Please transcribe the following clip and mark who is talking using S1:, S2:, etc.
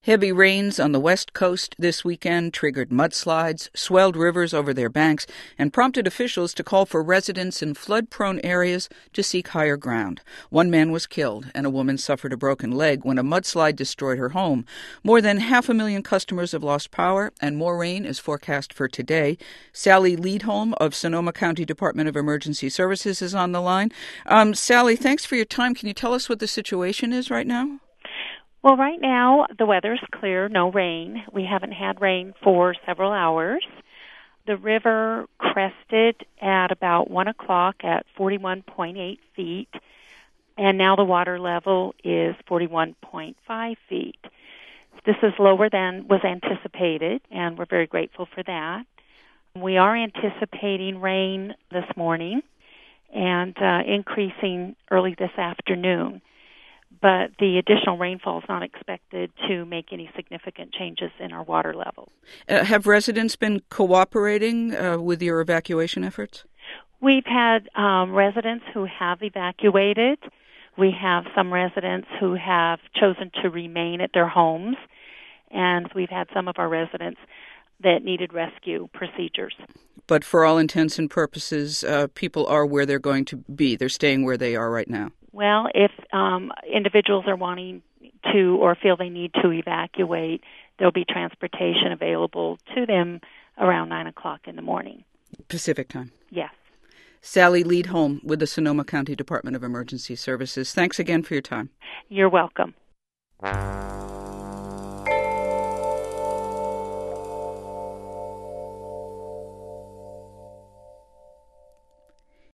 S1: Heavy rains on the west coast this weekend triggered mudslides, swelled rivers over their banks, and prompted officials to call for residents in flood-prone areas to seek higher ground. One man was killed, and a woman suffered a broken leg when a mudslide destroyed her home. More than 500,000 customers have lost power, and more rain is forecast for today. Sally Leadholm of Sonoma County Department of Emergency Services is on the line. Sally, thanks for your time. Can you tell us what the situation is right now?
S2: Well, right now, the weather's clear, no rain. We haven't had rain for several hours. The river crested at about 1 o'clock at 41.8 feet, and now the water level is 41.5 feet. This is lower than was anticipated, and we're very grateful for that. We are anticipating rain this morning and increasing early this afternoon. But the additional rainfall is not expected to make any significant changes in our water level.
S1: Have residents been cooperating with your evacuation efforts?
S2: We've had residents who have evacuated. We have some residents who have chosen to remain at their homes. And we've had some of our residents that needed rescue procedures.
S1: But for all intents and purposes, people are where they're going to be. They're staying where they are right now.
S2: Well, if individuals are wanting to or feel they need to evacuate, there'll be transportation available to them around 9 o'clock in the morning.
S1: Pacific time?
S2: Yes.
S1: Sally Leadholm with the Sonoma County Department of Emergency Services. Thanks again for your time.
S2: You're welcome.